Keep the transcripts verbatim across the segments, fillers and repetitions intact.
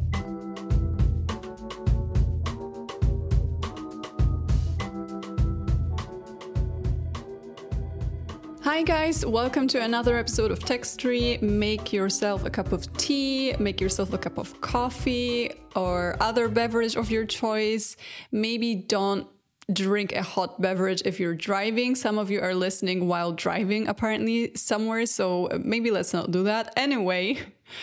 Hi guys, welcome to another episode of Textory. Make yourself a cup of tea, make yourself a cup of coffee or other beverage of your choice. Maybe don't drink a hot beverage if you're driving. Some of you are listening while driving apparently somewhere, so maybe let's not do that. Anyway,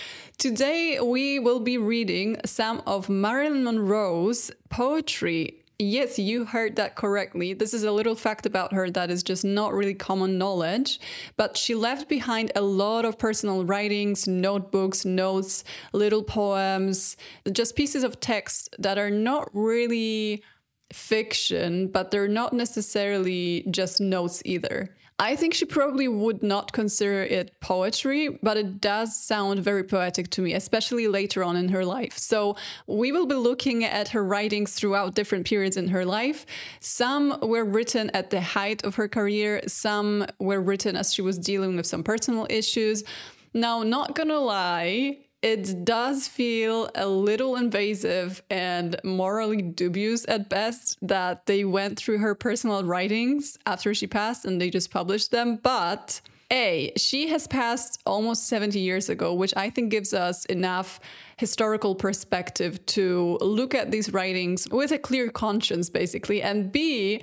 today we will be reading some of Marilyn Monroe's poetry. Yes, you heard that correctly. This is a little fact about her that is just not really common knowledge, but she left behind a lot of personal writings, notebooks, notes, little poems, just pieces of text that are not really fiction, but they're not necessarily just notes either. I think she probably would not consider it poetry, but it does sound very poetic to me, especially later on in her life. So we will be looking at her writings throughout different periods in her life. Some were written at the height of her career. Some were written as she was dealing with some personal issues. Now, not gonna lie, it does feel a little invasive and morally dubious at best that they went through her personal writings after she passed and they just published them. But A, she has passed almost seventy years ago, which I think gives us enough historical perspective to look at these writings with a clear conscience, basically. And B,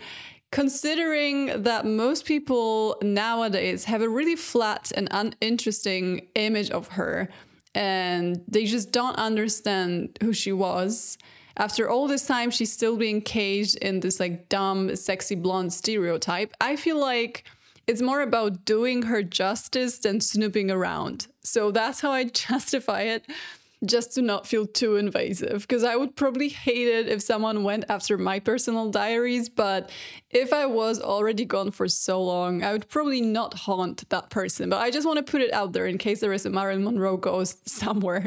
considering that most people nowadays have a really flat and uninteresting image of her, and they just don't understand who she was. After all this time, she's still being caged in this like dumb, sexy blonde stereotype. I feel like it's more about doing her justice than snooping around. So that's how I justify it, just to not feel too invasive. Because I would probably hate it if someone went after my personal diaries, but if I was already gone for so long, I would probably not haunt that person. But I just want to put it out there in case there is a Marilyn Monroe ghost somewhere.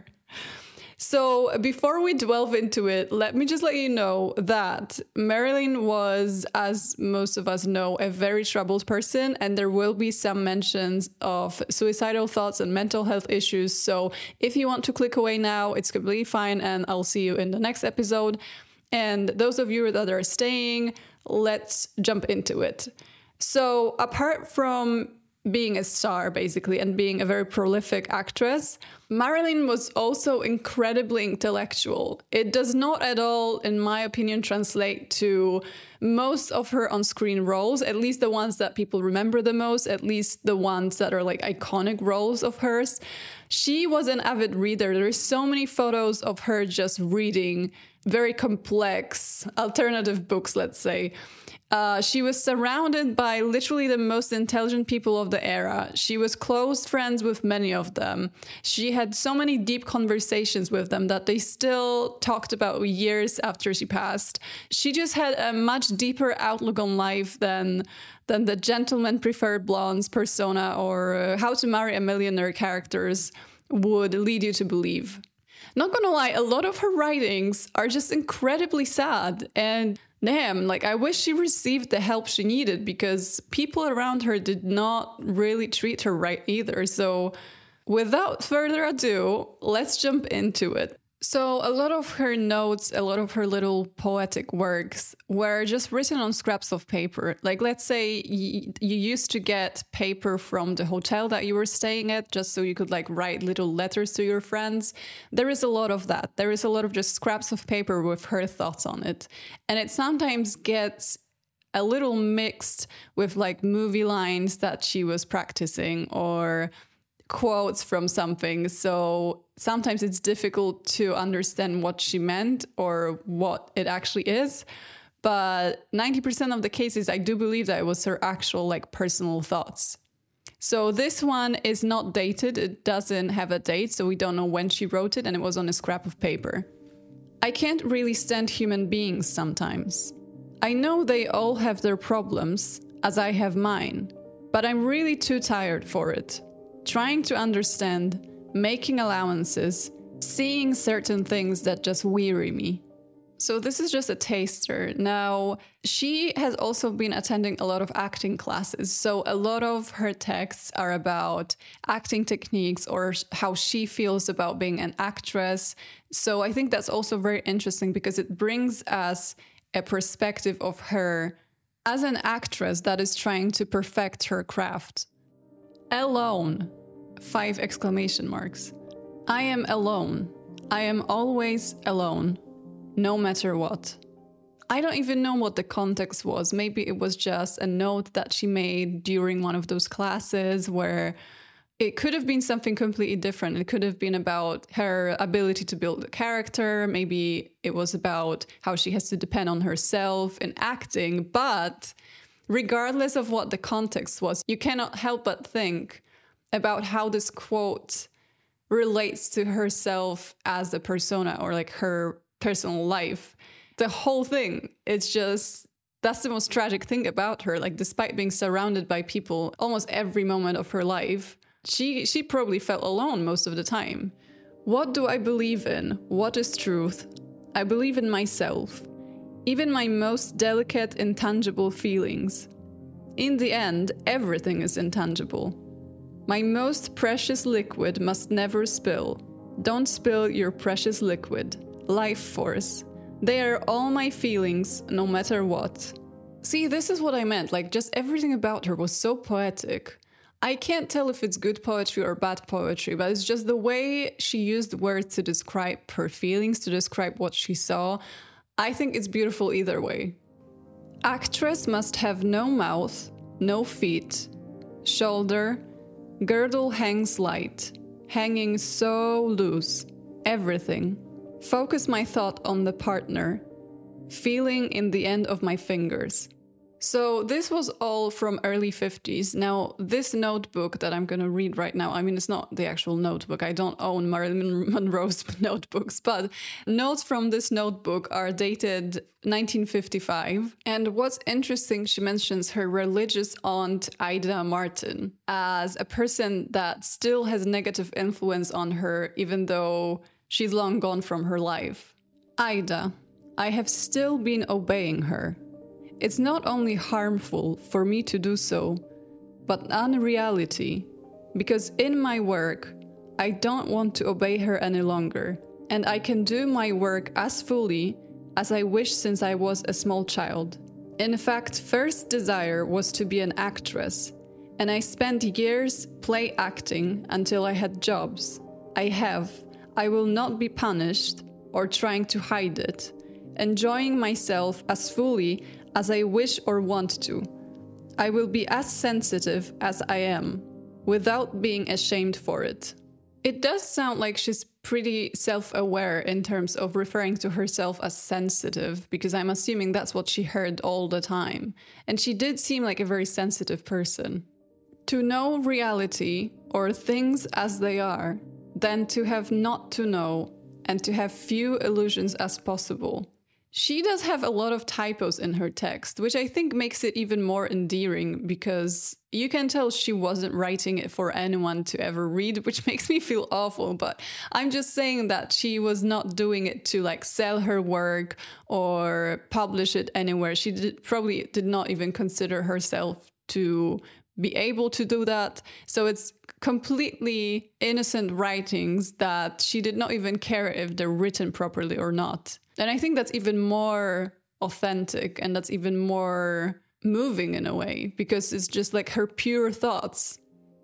So before we delve into it, let me just let you know that Marilyn was, as most of us know, a very troubled person, and there will be some mentions of suicidal thoughts and mental health issues. So if you want to click away now, it's completely fine, and I'll see you in the next episode. And those of you that are staying, let's jump into it. So apart from being a star, basically, and being a very prolific actress, Marilyn was also incredibly intellectual. It does not at all, in my opinion, translate to most of her on-screen roles, at least the ones that people remember the most, at least the ones that are like iconic roles of hers. She was an avid reader. There are so many photos of her just reading very complex alternative books, let's say. Uh, she was surrounded by literally the most intelligent people of the era. She was close friends with many of them. She had so many deep conversations with them that they still talked about years after she passed. She just had a much deeper outlook on life than, than the gentleman preferred blondes persona or uh, How to Marry a Millionaire characters would lead you to believe. Not gonna lie, a lot of her writings are just incredibly sad, and damn, like I wish she received the help she needed because people around her did not really treat her right either. So without further ado, let's jump into it. So a lot of her notes, a lot of her little poetic works were just written on scraps of paper. Like, let's say y- you used to get paper from the hotel that you were staying at just so you could like write little letters to your friends. There is a lot of that. There is a lot of just scraps of paper with her thoughts on it. And it sometimes gets a little mixed with like movie lines that she was practicing or quotes from something. So sometimes it's difficult to understand what she meant or what it actually is. But ninety percent of the cases, I do believe that it was her actual like personal thoughts. So this one is not dated. It doesn't have a date, so we don't know when she wrote it, and it was on a scrap of paper. I can't really stand human beings sometimes. I know they all have their problems, as I have mine, but I'm really too tired for it. Trying to understand, making allowances, seeing certain things that just weary me. So this is just a taster. Now, she has also been attending a lot of acting classes. So a lot of her texts are about acting techniques or how she feels about being an actress. So I think that's also very interesting because it brings us a perspective of her as an actress that is trying to perfect her craft. Alone. Five exclamation marks. I am alone. I am always alone. No matter what. I don't even know what the context was. Maybe it was just a note that she made during one of those classes where it could have been something completely different. It could have been about her ability to build a character. Maybe it was about how she has to depend on herself in acting. But regardless of what the context was, you cannot help but think about how this quote relates to herself as a persona or like her personal life. The whole thing, it's just, that's the most tragic thing about her. Like, despite being surrounded by people almost every moment of her life, she she probably felt alone most of the time. What do I believe in? What is truth? I believe in myself, even my most delicate, intangible feelings. In the end, everything is intangible. My most precious liquid must never spill. Don't spill your precious liquid. Life force. They are all my feelings, no matter what. See, this is what I meant. Like, just everything about her was so poetic. I can't tell if it's good poetry or bad poetry, but it's just the way she used words to describe her feelings, to describe what she saw. I think it's beautiful either way. Actress must have no mouth, no feet, shoulder, girdle hangs light, hanging so loose, everything. Focus my thought on the partner, feeling in the end of my fingers. So this was all from early fifties. Now, this notebook that I'm going to read right now, I mean, it's not the actual notebook. I don't own Marilyn Monroe's notebooks, but notes from this notebook are dated nineteen fifty-five. And what's interesting, she mentions her religious aunt, Ida Martin, as a person that still has negative influence on her, even though she's long gone from her life. Ida, I have still been obeying her. It's not only harmful for me to do so, but unreality, because in my work, I don't want to obey her any longer, and I can do my work as fully as I wish since I was a small child. In fact, first desire was to be an actress, and I spent years play acting until I had jobs. I have. I will not be punished or trying to hide it, enjoying myself as fully as I wish or want to. I will be as sensitive as I am, without being ashamed for it. It does sound like she's pretty self-aware in terms of referring to herself as sensitive, because I'm assuming that's what she heard all the time. And she did seem like a very sensitive person. To know reality or things as they are, than to have not to know and to have few illusions as possible. She does have a lot of typos in her text, which I think makes it even more endearing because you can tell she wasn't writing it for anyone to ever read, which makes me feel awful. But I'm just saying that she was not doing it to like sell her work or publish it anywhere. She did, probably did not even consider herself to be able to do that. So it's completely innocent writings that she did not even care if they're written properly or not. And I think that's even more authentic and that's even more moving in a way, because it's just like her pure thoughts.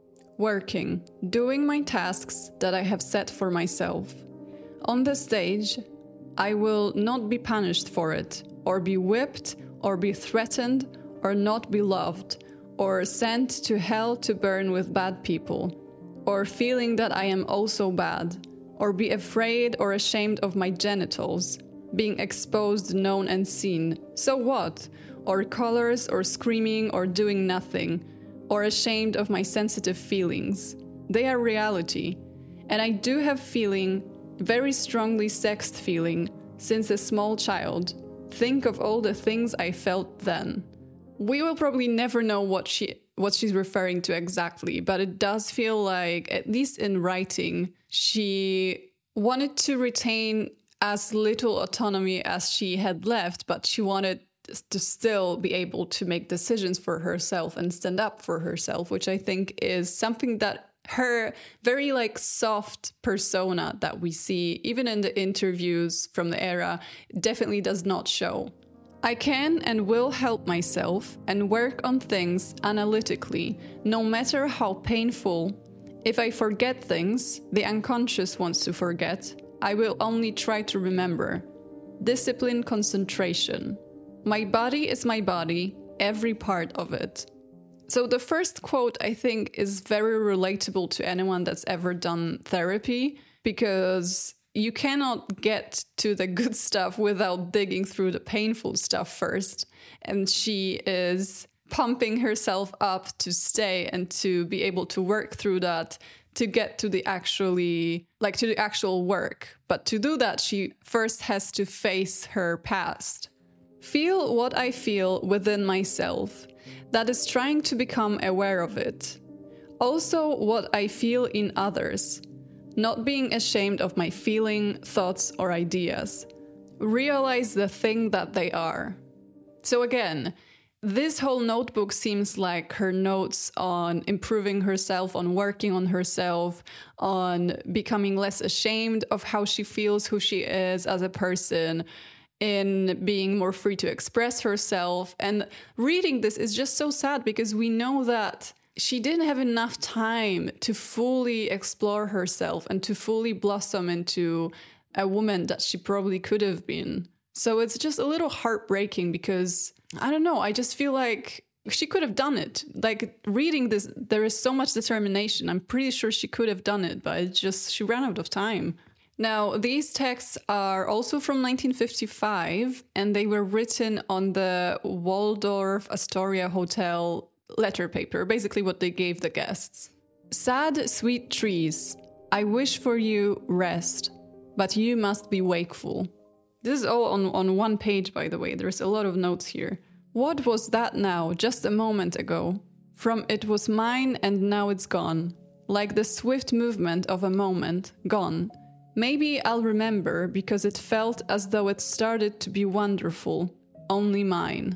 Working, doing my tasks that I have set for myself. On the stage, I will not be punished for it, or be whipped, or be threatened, or not be loved, or sent to hell to burn with bad people, or feeling that I am also bad, or be afraid or ashamed of my genitals, being exposed, known and seen. So what? Or colors, or screaming, or doing nothing, or ashamed of my sensitive feelings. They are reality. And I do have feeling, very strongly sexed feeling, since a small child. Think of all the things I felt then. We will probably never know what she what she's referring to exactly, but it does feel like, at least in writing, she wanted to retain as little autonomy as she had left, but she wanted to still be able to make decisions for herself and stand up for herself, which I think is something that her very like soft persona that we see even in the interviews from the era definitely does not show. I can and will help myself and work on things analytically, no matter how painful. If I forget things the unconscious wants to forget, I will only try to remember. Discipline, concentration. My body is my body, every part of it. So the first quote, I think, is very relatable to anyone that's ever done therapy, because you cannot get to the good stuff without digging through the painful stuff first. And she is pumping herself up to stay and to be able to work through that, to get to the actually, like to the actual work. But to do that, she first has to face her past. Feel what I feel within myself, that is trying to become aware of it. Also what I feel in others, not being ashamed of my feeling, thoughts, or ideas. Realize the thing that they are. So again, this whole notebook seems like her notes on improving herself, on working on herself, on becoming less ashamed of how she feels, who she is as a person, in being more free to express herself. And reading this is just so sad because we know that she didn't have enough time to fully explore herself and to fully blossom into a woman that she probably could have been. So it's just a little heartbreaking because, I don't know, I just feel like she could have done it. Like reading this, there is so much determination. I'm pretty sure she could have done it, but it's just, she ran out of time. Now, these texts are also from nineteen fifty-five, and they were written on the Waldorf Astoria Hotel letter paper, basically what they gave the guests. Sad, sweet trees, I wish for you rest, but you must be wakeful. This is all on, on one page, by the way. There's a lot of notes here. What was that now, just a moment ago? From it was mine and now it's gone. Like the swift movement of a moment, gone. Maybe I'll remember because it felt as though it started to be wonderful, only mine.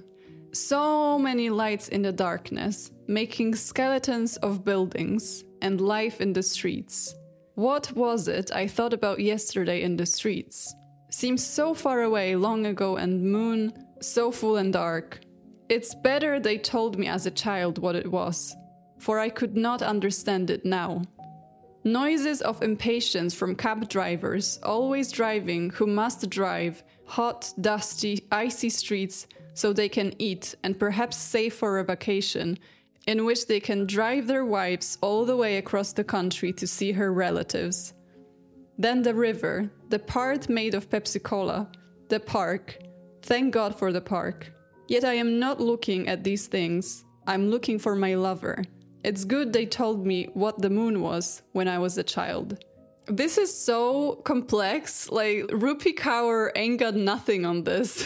So many lights in the darkness, making skeletons of buildings and life in the streets. What was it I thought about yesterday in the streets? Seems so far away long ago and moon so full and dark. It's better they told me as a child what it was, for I could not understand it now. Noises of impatience from cab drivers, always driving, who must drive, hot, dusty, icy streets so they can eat and perhaps save for a vacation, in which they can drive their wives all the way across the country to see her relatives. Then the river, the part made of Pepsi Cola, the park. Thank God for the park. Yet I am not looking at these things. I'm looking for my lover. It's good they told me what the moon was when I was a child. This is so complex. Like, Rupi Kaur ain't got nothing on this.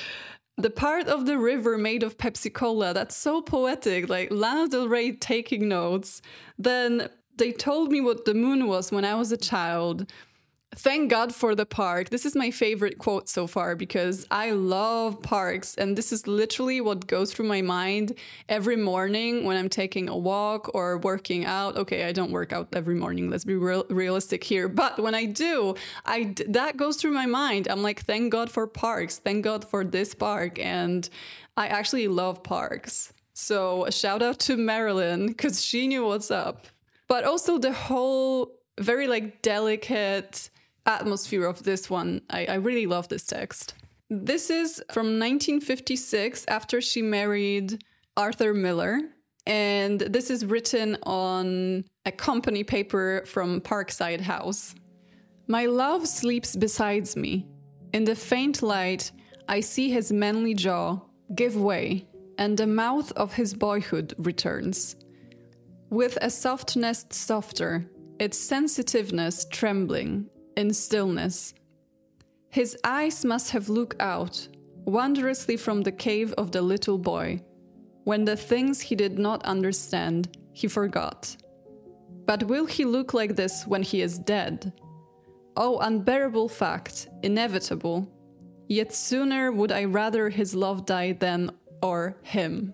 The part of the river made of Pepsi Cola, that's so poetic. Like, Lana Del Rey taking notes. Then they told me what the moon was when I was a child. Thank God for the park. This is my favorite quote so far because I love parks, and this is literally what goes through my mind every morning when I'm taking a walk or working out. Okay, I don't work out every morning, let's be real, realistic here, but when I do, I that goes through my mind. I'm like, thank God for parks, thank God for this park, and I actually love parks. So a shout out to Marilyn because she knew what's up. But also the whole very like delicate atmosphere of this one. I, I really love this text. This is from nineteen fifty-six, after she married Arthur Miller. And this is written on a company paper from Parkside House. My love sleeps beside me. In the faint light, I see his manly jaw give way, and the mouth of his boyhood returns. With a softness softer, its sensitiveness trembling, in stillness. His eyes must have looked out, wondrously from the cave of the little boy, when the things he did not understand, he forgot. But will he look like this when he is dead? Oh, unbearable fact, inevitable. Yet sooner would I rather his love die than or him.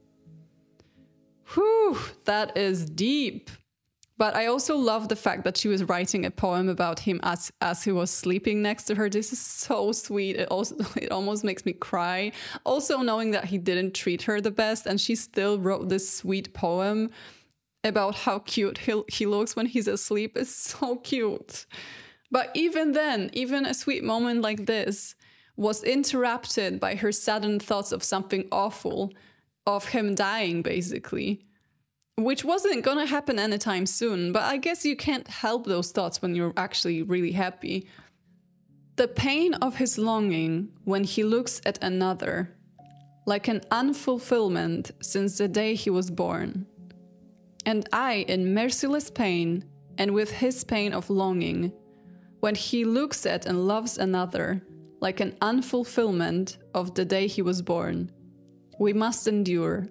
Whew, that is deep. But I also love the fact that she was writing a poem about him as as he was sleeping next to her. This is so sweet. It also it almost makes me cry. Also knowing that he didn't treat her the best, and she still wrote this sweet poem about how cute he, he looks when he's asleep. It's so cute. But even then, even a sweet moment like this was interrupted by her sudden thoughts of something awful, of him dying, basically. Which wasn't gonna happen anytime soon, but I guess you can't help those thoughts when you're actually really happy. The pain of his longing when he looks at another, like an unfulfillment since the day he was born. And I in merciless pain, and with his pain of longing, when he looks at and loves another, like an unfulfillment of the day he was born. We must endure.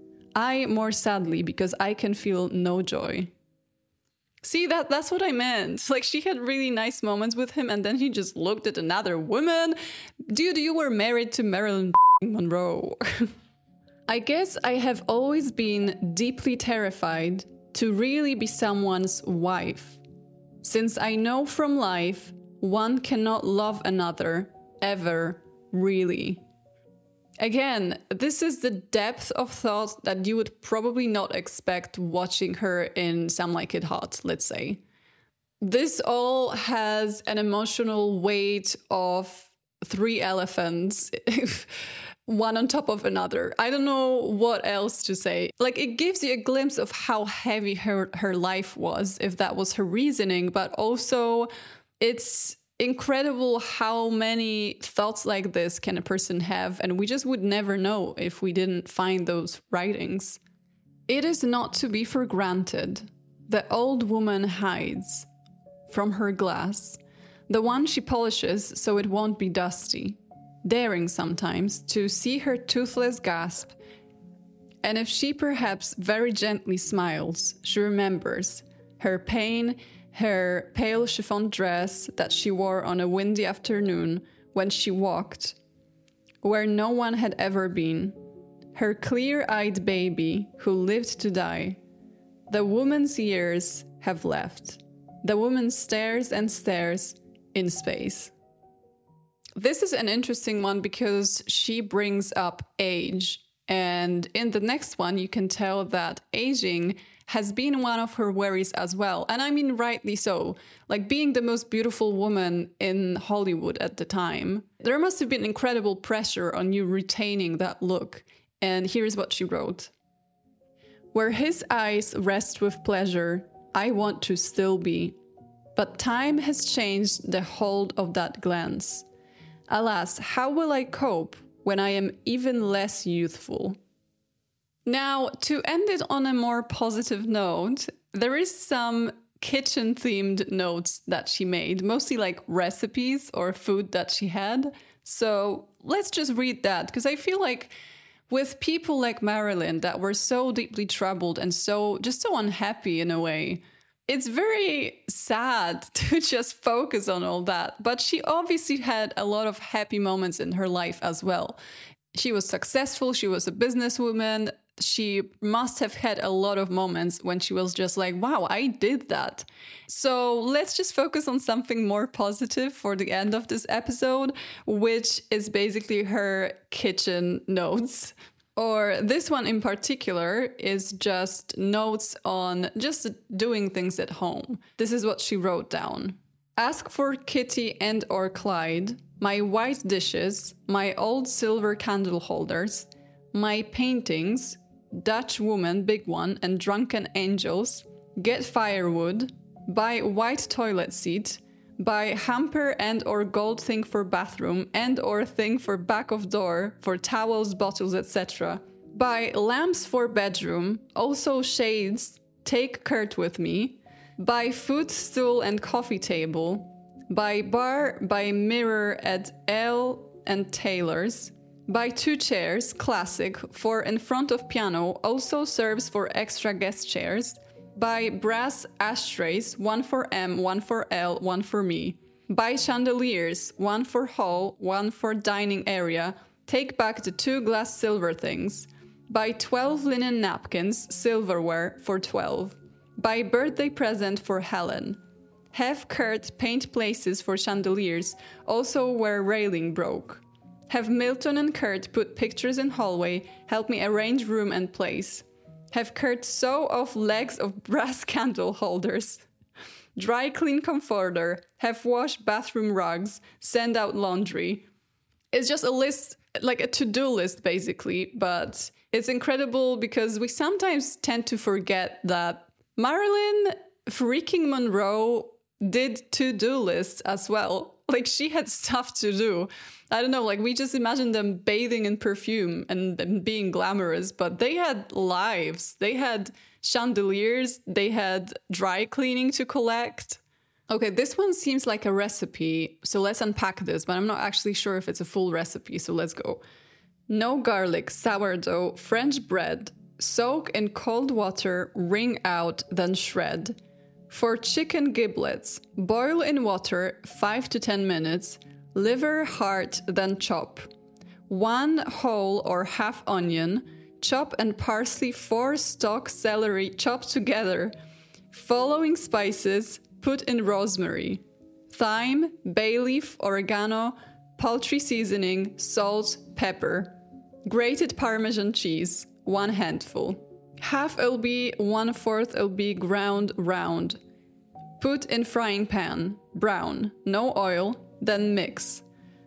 I more sadly, because I can feel no joy. See, that that's what I meant. Like, she had really nice moments with him, and then he just looked at another woman. Dude, you were married to Marilyn Monroe. I guess I have always been deeply terrified to really be someone's wife. Since I know from life, one cannot love another, ever, really. Again, this is the depth of thought that you would probably not expect watching her in Some Like It Hot, let's say. This all has an emotional weight of three elephants, one on top of another. I don't know what else to say. Like, it gives you a glimpse of how heavy her, her life was, if that was her reasoning, but also it's incredible how many thoughts like this can a person have, and we just would never know if we didn't find those writings. It is not to be for granted. The old woman hides from her glass, the one she polishes so it won't be dusty, daring sometimes to see her toothless gasp, and if she perhaps very gently smiles, she remembers her pain, her pale chiffon dress that she wore on a windy afternoon when she walked where no one had ever been, her clear-eyed baby who lived to die. The woman's years have left. The woman stares and stares in space. This is an interesting one because she brings up age, and in the next one you can tell that aging has been one of her worries as well. And I mean, rightly so. Like, being the most beautiful woman in Hollywood at the time, there must have been incredible pressure on you retaining that look. And here's what she wrote. Where his eyes rest with pleasure, I want to still be. But time has changed the hold of that glance. Alas, how will I cope when I am even less youthful? Now, to end it on a more positive note, there is some kitchen-themed notes that she made, mostly like recipes or food that she had. So let's just read that, because I feel like with people like Marilyn that were so deeply troubled and so just so unhappy in a way, it's very sad to just focus on all that. But she obviously had a lot of happy moments in her life as well. She was successful, she was a businesswoman. She must have had a lot of moments when she was just like, wow, I did that. So let's just focus on something more positive for the end of this episode, which is basically her kitchen notes. Or this one in particular is just notes on just doing things at home. This is what she wrote down. Ask for Kitty and or Clyde, my white dishes, my old silver candle holders, my paintings, Dutch woman, big one, and drunken angels, get firewood, buy white toilet seat, buy hamper and or gold thing for bathroom and or thing for back of door for towels, bottles, et cetera. Buy lamps for bedroom, also shades, take Kurt with me, buy food stool and coffee table, buy bar, buy mirror at L and Taylor's, buy two chairs, classic, for in front of piano, also serves for extra guest chairs, Buy brass ashtrays, one for M, one for L, one for me. Buy chandeliers, one for hall, one for dining area. Take back the two glass silver things. Buy twelve linen napkins, silverware, for twelve. Buy birthday present for Helen. Have Kurt paint places for chandeliers, also where railing broke. Have Milton and Kurt put pictures in hallway, help me arrange room and place. Have Kurt sew off legs of brass candle holders. Dry clean comforter, have wash bathroom rugs, send out laundry. It's just a list, like a to-do list basically, but it's incredible because we sometimes tend to forget that Marilyn freaking Monroe did to-do lists as well. Like, she had stuff to do. I don't know, like, we just imagine them bathing in perfume and, and being glamorous, but they had lives. They had chandeliers. They had dry cleaning to collect. Okay, this one seems like a recipe, so let's unpack this, but I'm not actually sure if it's a full recipe, so let's go. No garlic, sourdough, French bread. Soak in cold water, wring out, then shred. For chicken giblets, boil in water five to ten minutes, liver, heart, then chop. One whole or half onion, chop and parsley, four stalk celery chopped together. Following spices, put in rosemary, thyme, bay leaf, oregano, poultry seasoning, salt, pepper. Grated Parmesan cheese, one handful. Half L B, one-fourth L B ground round. Put in frying pan, brown, no oil, then mix.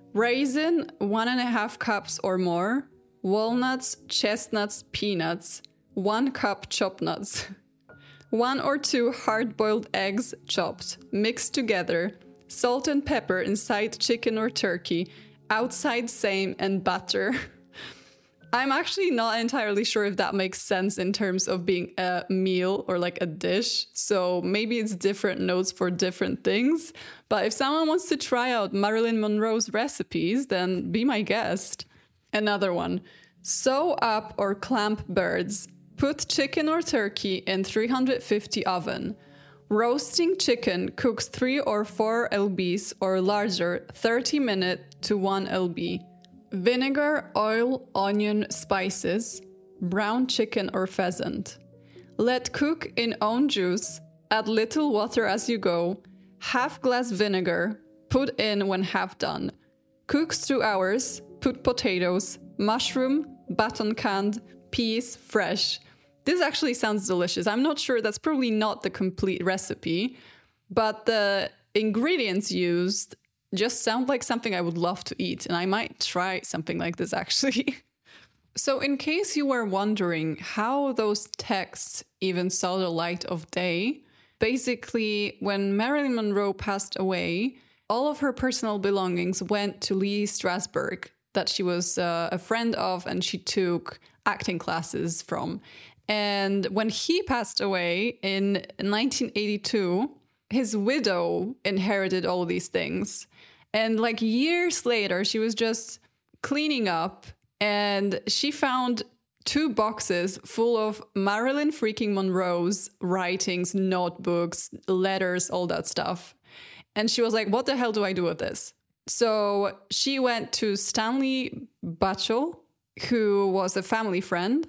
Raisin, one and a half cups or more. Walnuts, chestnuts, peanuts, one cup chopped nuts. One or two hard-boiled eggs chopped, mixed together. Salt and pepper inside chicken or turkey, outside same, and butter. I'm actually not entirely sure if that makes sense in terms of being a meal or like a dish. So maybe it's different notes for different things. But if someone wants to try out Marilyn Monroe's recipes, then be my guest. Another one. Sew up or clamp birds. Put chicken or turkey in three hundred fifty oven. Roasting chicken cooks three or four L Bs or larger, thirty minutes to one L B. Vinegar, oil, onion, spices, brown chicken or pheasant. Let cook in own juice, add little water as you go, half glass vinegar, put in when half done. Cooks two hours, put potatoes, mushroom, button canned, peas, fresh. This actually sounds delicious. I'm not sure, that's probably not the complete recipe, but the ingredients used just sound like something I would love to eat, and I might try something like this actually. So in case you were wondering how those texts even saw the light of day, basically when Marilyn Monroe passed away, all of her personal belongings went to Lee Strasberg, that she was uh, a friend of and she took acting classes from. And when he passed away in nineteen eighty-two, his widow inherited all these things. And like years later, she was just cleaning up and she found two boxes full of Marilyn freaking Monroe's writings, notebooks, letters, all that stuff. And she was like, what the hell do I do with this? So she went to Stanley Batchel, who was a family friend.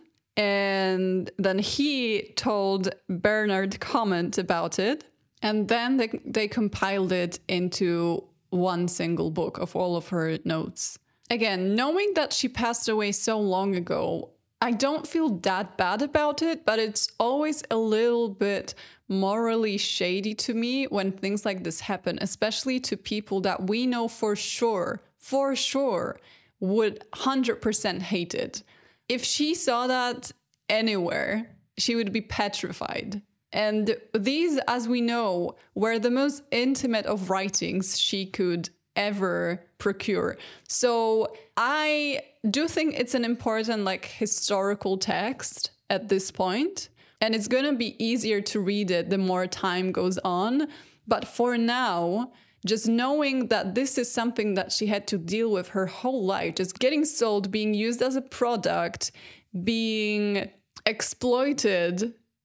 And then he told Bernard Comment about it. And then they, they compiled it into one single book of all of her notes. Again, knowing that she passed away so long ago, I don't feel that bad about it, but it's always a little bit morally shady to me when things like this happen, especially to people that we know for sure, for sure, would one hundred percent hate it. If she saw that anywhere, she would be petrified. And these, as we know, were the most intimate of writings she could ever procure. So I do think it's an important, like, historical text at this point. And it's going to be easier to read it the more time goes on. But for now, just knowing that this is something that she had to deal with her whole life, just getting sold, being used as a product, being exploited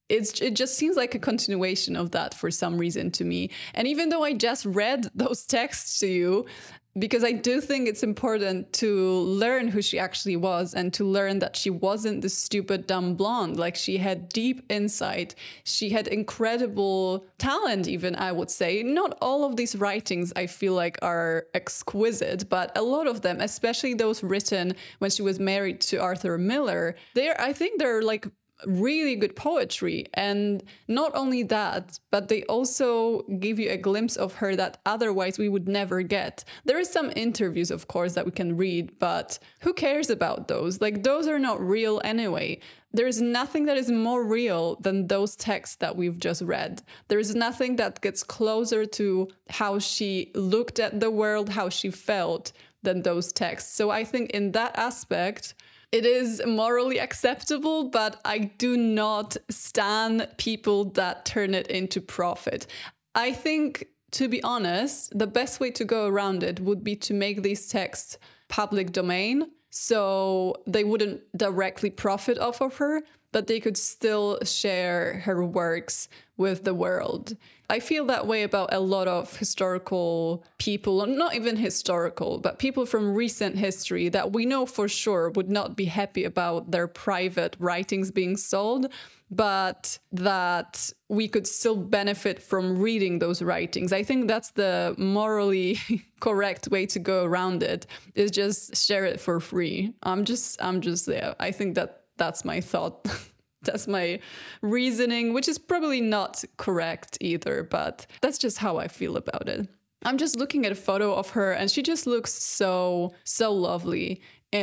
it's, it just seems like a continuation of that for some reason to me. And even though I just read those texts to you, because I do think it's important to learn who she actually was and to learn that she wasn't the stupid, dumb blonde. Like, she had deep insight. She had incredible talent, even, I would say. Not all of these writings, I feel like, are exquisite, but a lot of them, especially those written when she was married to Arthur Miller, they're, I think they're like really good poetry. And not only that, but they also give you a glimpse of her that otherwise we would never get. There is some interviews, of course, that we can read, but who cares about those? Like, those are not real anyway. There is nothing that is more real than those texts that we've just read. There is nothing that gets closer to how she looked at the world, how she felt, than those texts. So I think in that aspect, it is morally acceptable, but I do not stan people that turn it into profit. I think, to be honest, the best way to go around it would be to make these texts public domain, so they wouldn't directly profit off of her, but they could still share her works with the world. I feel that way about a lot of historical people, not even historical, but people from recent history that we know for sure would not be happy about their private writings being sold, but that we could still benefit from reading those writings. I think that's the morally correct way to go around it, is just share it for free. I'm just, I'm just there. I think that that's my thought. That's my reasoning, which is probably not correct either, but that's just how I feel about it. I'm just looking at a photo of her and she just looks so, so lovely.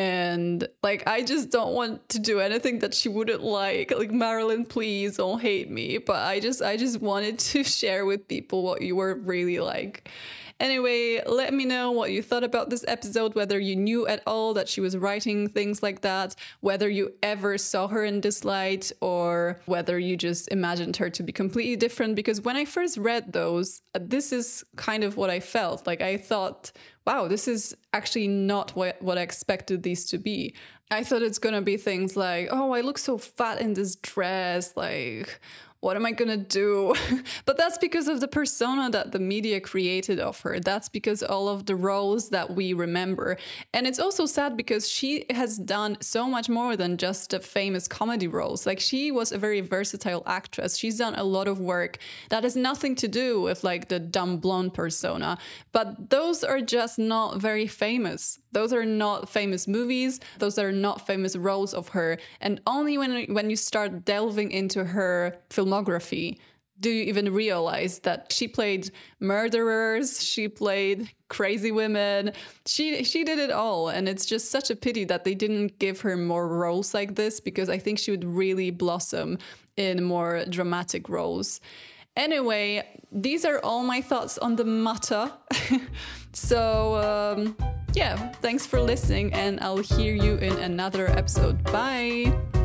And like, I just don't want to do anything that she wouldn't like. Like, Marilyn, please don't hate me. But I just, I just wanted to share with people what you were really like. Anyway, let me know what you thought about this episode, whether you knew at all that she was writing things like that, whether you ever saw her in this light, or whether you just imagined her to be completely different. Because when I first read those, this is kind of what I felt. Like, I thought, wow, this is actually not what, what I expected these to be. I thought it's going to be things like, oh, I look so fat in this dress, like, what am I gonna do? But that's because of the persona that the media created of her. That's because all of the roles that we remember. And it's also sad because she has done so much more than just the famous comedy roles. Like, she was a very versatile actress. She's done a lot of work that has nothing to do with like the dumb blonde persona. But those are just not very famous. Those are not famous movies. Those are not famous roles of her. And only when, when you start delving into her film do you even realize that she played murderers, she played crazy women, she she did it all. And it's just such a pity that they didn't give her more roles like this, because I think she would really blossom in more dramatic roles. Anyway, these are all my thoughts on the matter. So um, yeah, thanks for listening, and I'll hear you in another episode. Bye!